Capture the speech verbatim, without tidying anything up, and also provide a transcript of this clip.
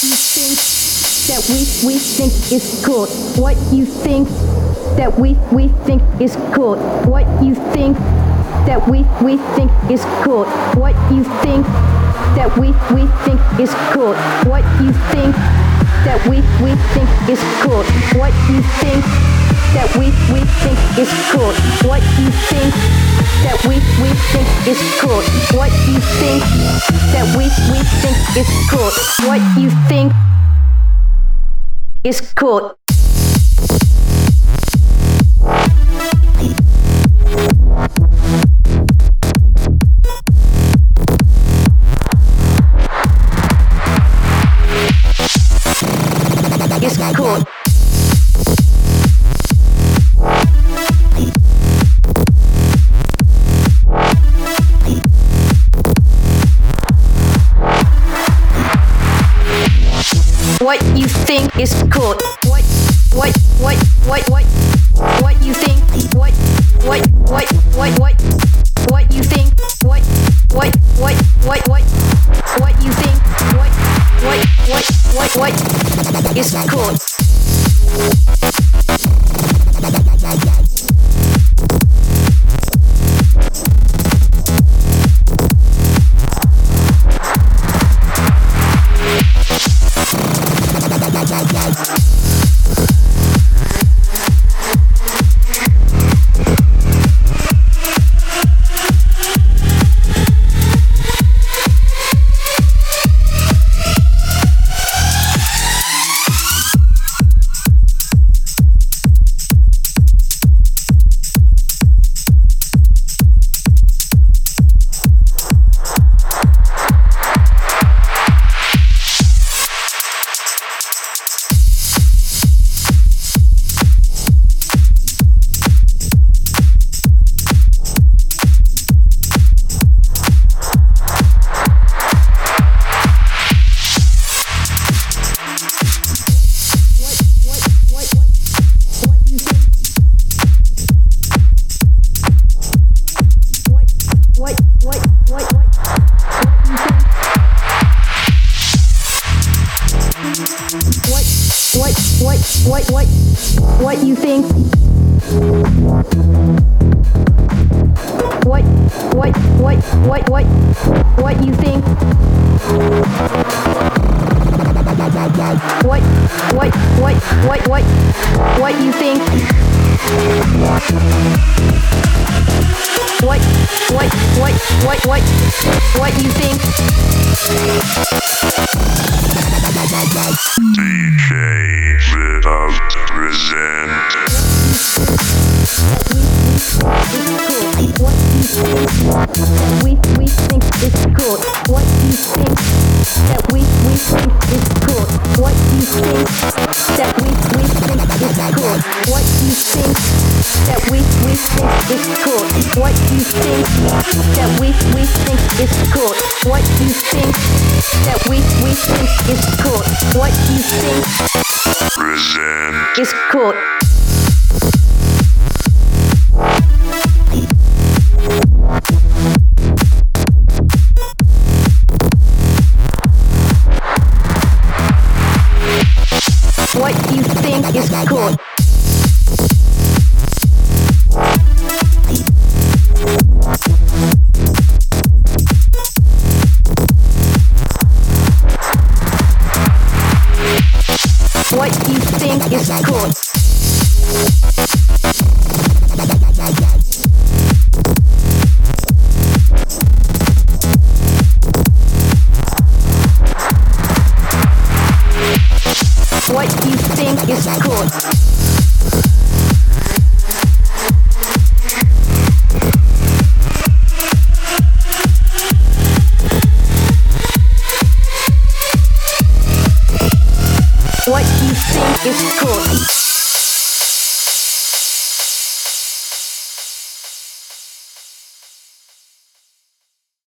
you think that we we think is good? What you think that we we think is good? What you think that we we think is good? What you think that we we think is good? What you think that we we think is good? What you think that we we think is good? What you think that we we think is good? What you think that we we think is good? What you think is good? Is good. What you think is good? What what what what what what you think? What what what what what what you think? What what what what what what you think? What what what what what is good? What what what you think? What what what what what what you think? What what what what what what you think? What what what what what what you think? D J without resent. What you think that we we think is good? What you think that we we think is good? What you think that we we think is good? What you think that we we think is good? What you think that we we think is good? What you think that we we think is good? What you think Resent. is good? What you think is good? What you think is good? What you think is good? What you think is good?